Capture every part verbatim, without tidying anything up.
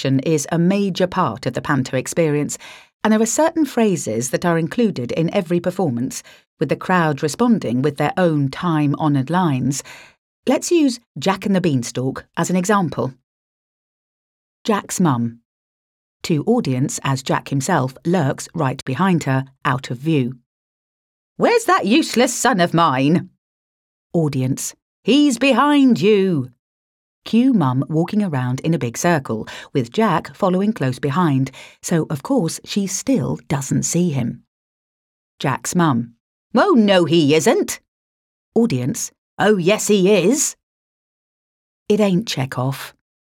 is a major part of the panto experience, and there are certain phrases that are included in every performance, with the crowd responding with their own time-honoured lines. Let's use Jack and the Beanstalk as an example. Jack's mum. To audience as Jack himself lurks right behind her, out of view. Where's that useless son of mine? Audience. He's behind you. Cue mum walking around in a big circle, with Jack following close behind, so of course she still doesn't see him. Jack's mum. Oh, no he isn't. Audience. Oh, yes he is. It ain't Chekhov.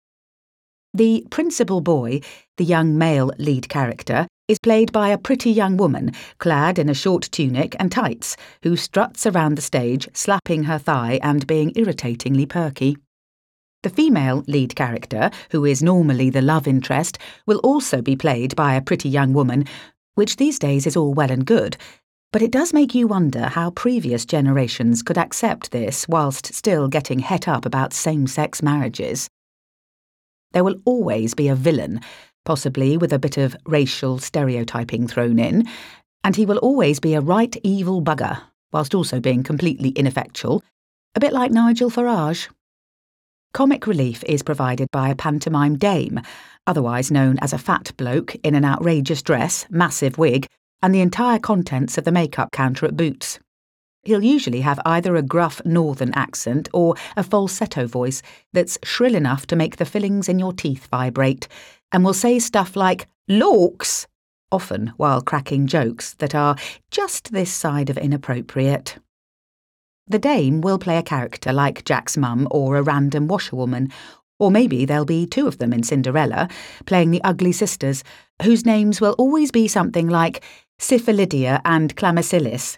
The principal boy, the young male lead character, is played by a pretty young woman, clad in a short tunic and tights, who struts around the stage, slapping her thigh and being irritatingly perky. The female lead character, who is normally the love interest, will also be played by a pretty young woman, which these days is all well and good, but it does make you wonder how previous generations could accept this whilst still getting het up about same-sex marriages. There will always be a villain, possibly with a bit of racial stereotyping thrown in, and he will always be a right evil bugger, whilst also being completely ineffectual, a bit like Nigel Farage. Comic relief is provided by a pantomime dame, otherwise known as a fat bloke in an outrageous dress, massive wig, and the entire contents of the makeup counter at Boots. He'll usually have either a gruff northern accent or a falsetto voice that's shrill enough to make the fillings in your teeth vibrate, and will say stuff like, "Lawks," often while cracking jokes that are just this side of inappropriate. The dame will play a character like Jack's mum or a random washerwoman, or maybe there'll be two of them in Cinderella, playing the ugly sisters, whose names will always be something like Syphilidia and Clamacillis.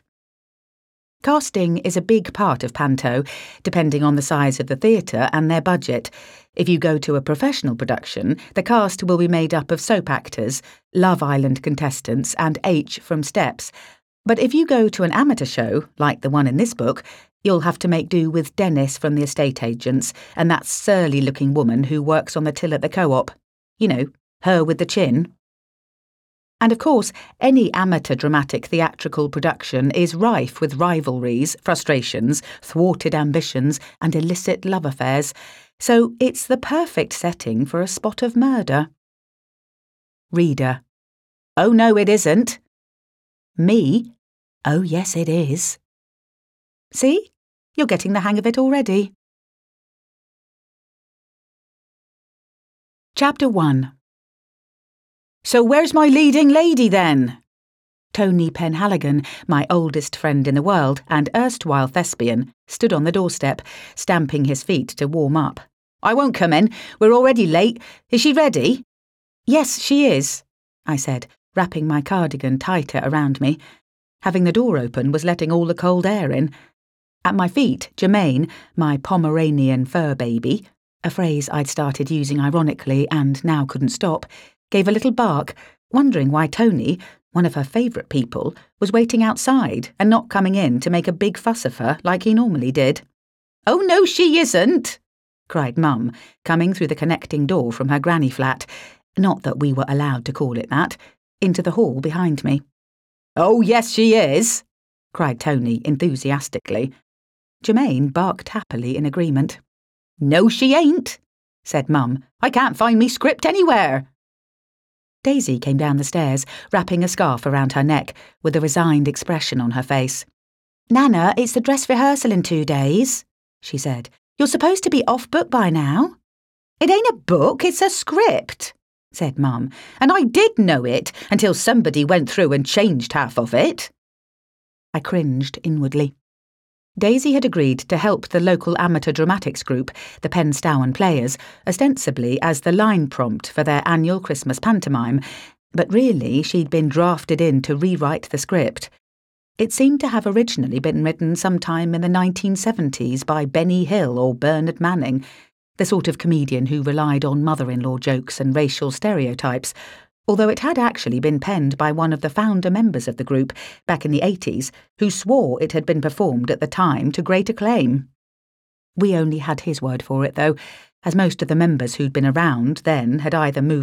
Casting is a big part of panto, depending on the size of the theatre and their budget. If you go to a professional production, the cast will be made up of soap actors, Love Island contestants and H from Steps. But if you go to an amateur show, like the one in this book, you'll have to make do with Dennis from the estate agents and that surly-looking woman who works on the till at the co-op. You know, her with the chin. And of course, any amateur dramatic theatrical production is rife with rivalries, frustrations, thwarted ambitions, and illicit love affairs, so it's the perfect setting for a spot of murder. Reader. Oh no, it isn't. Me. Oh yes, it is. See? You're getting the hang of it already. Chapter one. So where's my leading lady then? Tony Penhaligon, my oldest friend in the world and erstwhile thespian, stood on the doorstep, stamping his feet to warm up. I won't come in. We're already late. Is she ready? Yes, she is, I said, wrapping my cardigan tighter around me. Having the door open was letting all the cold air in. At my feet, Germaine, my Pomeranian fur baby, a phrase I'd started using ironically and now couldn't stop, gave a little bark, wondering why Tony, one of her favourite people, was waiting outside and not coming in to make a big fuss of her like he normally did. Oh no, she isn't, cried Mum, coming through the connecting door from her granny flat, not that we were allowed to call it that, into the hall behind me. Oh yes, she is, cried Tony enthusiastically. Germaine barked happily in agreement. No, she ain't, said Mum. I can't find me script anywhere. Daisy came down the stairs, wrapping a scarf around her neck, with a resigned expression on her face. Nana, it's the dress rehearsal in two days, she said. You're supposed to be off book by now. It ain't a book, it's a script, said Mum, and I did know it until somebody went through and changed half of it. I cringed inwardly. Daisy had agreed to help the local amateur dramatics group, the Penstowen Players, ostensibly as the line prompt for their annual Christmas pantomime, but really she'd been drafted in to rewrite the script. It seemed to have originally been written sometime in the nineteen seventies by Benny Hill or Bernard Manning, the sort of comedian who relied on mother-in-law jokes and racial stereotypes, although it had actually been penned by one of the founder members of the group back in the eighties, who swore it had been performed at the time to great acclaim. We only had his word for it, though, as most of the members who'd been around then had either moved